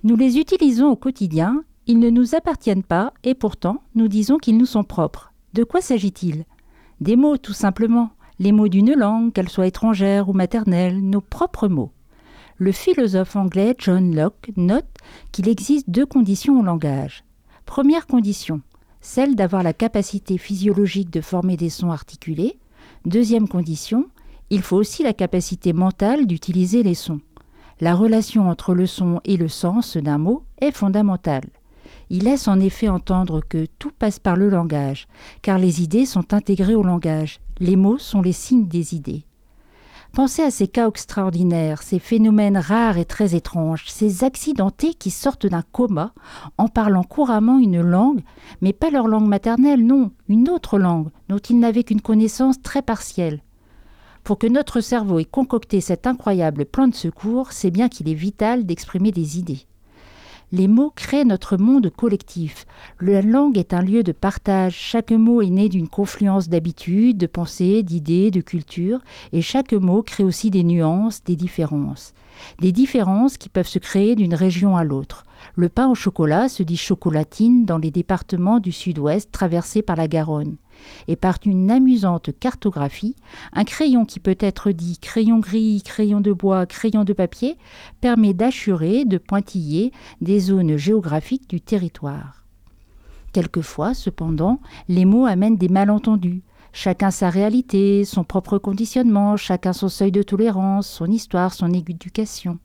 Nous les utilisons au quotidien, ils ne nous appartiennent pas et pourtant nous disons qu'ils nous sont propres. De quoi s'agit-il ? Des mots tout simplement, les mots d'une langue, qu'elle soit étrangère ou maternelle, nos propres mots. Le philosophe anglais John Locke note qu'il existe 2 conditions au langage. Première condition, celle d'avoir la capacité physiologique de former des sons articulés. Deuxième condition, il faut aussi la capacité mentale d'utiliser les sons. La relation entre le son et le sens d'un mot est fondamentale. Il laisse en effet entendre que tout passe par le langage, car les idées sont intégrées au langage. Les mots sont les signes des idées. Pensez à ces cas extraordinaires, ces phénomènes rares et très étranges, ces accidentés qui sortent d'un coma en parlant couramment une langue, mais pas leur langue maternelle, non, une autre langue dont ils n'avaient qu'une connaissance très partielle. Pour que notre cerveau ait concocté cet incroyable plan de secours, c'est bien qu'il est vital d'exprimer des idées. Les mots créent notre monde collectif. La langue est un lieu de partage. Chaque mot est né d'une confluence d'habitudes, de pensées, d'idées, de culture. Et chaque mot crée aussi des nuances, des différences. Des différences qui peuvent se créer d'une région à l'autre. Le pain au chocolat se dit chocolatine dans les départements du sud-ouest traversés par la Garonne. Et par une amusante cartographie, un crayon qui peut être dit crayon gris, crayon de bois, crayon de papier, permet d'achurer, de pointiller des zones géographiques du territoire. Quelquefois, cependant, les mots amènent des malentendus. Chacun sa réalité, son propre conditionnement, chacun son seuil de tolérance, son histoire, son éducation.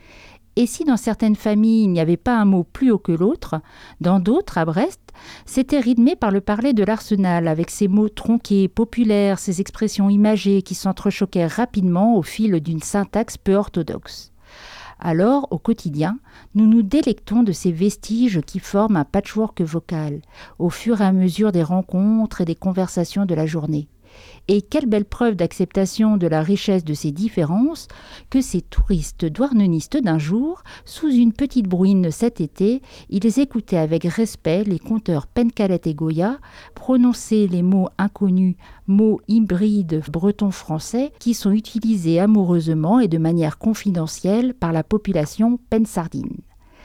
Et si dans certaines familles, il n'y avait pas un mot plus haut que l'autre, dans d'autres, à Brest, c'était rythmé par le parler de l'Arsenal, avec ses mots tronqués, populaires, ses expressions imagées qui s'entrechoquaient rapidement au fil d'une syntaxe peu orthodoxe. Alors, au quotidien, nous nous délectons de ces vestiges qui forment un patchwork vocal, au fur et à mesure des rencontres et des conversations de la journée. Et quelle belle preuve d'acceptation de la richesse de ces différences que ces touristes douarnenistes d'un jour, sous une petite bruine cet été, ils écoutaient avec respect les conteurs Pencalet et Goya prononcer les mots inconnus, mots hybrides breton-français qui sont utilisés amoureusement et de manière confidentielle par la population pensardine.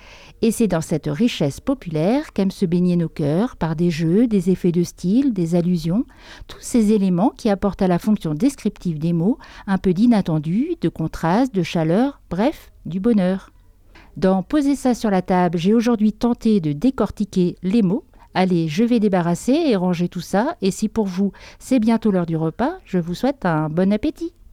Et c'est dans cette richesse populaire qu'aiment se baigner nos cœurs par des jeux, des effets de style, des allusions, tous ces éléments qui apportent à la fonction descriptive des mots un peu d'inattendu, de contraste, de chaleur, bref, du bonheur. Dans Poser ça sur la table, j'ai aujourd'hui tenté de décortiquer les mots. Allez, je vais débarrasser et ranger tout ça, et si pour vous c'est bientôt l'heure du repas, je vous souhaite un bon appétit.